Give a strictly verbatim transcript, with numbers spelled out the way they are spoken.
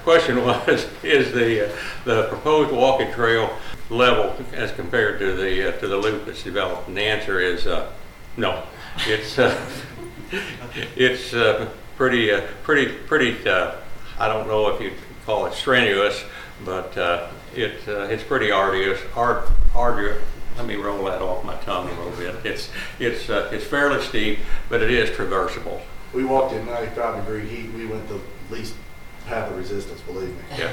question was, is the, uh, the proposed walking trail level as compared to the, uh, to the loop that's developed? And the answer is, uh, no. It's, uh, it's, uh, pretty, uh, pretty, pretty, uh, I don't know if you'd call it strenuous, but, uh, it, uh, it's pretty arduous, art, arduous. Let me roll that off my tongue a little bit. It's, it's, uh, it's fairly steep, but it is traversable. We walked in ninety-five degree heat. We went the least path of resistance, believe me. Yeah.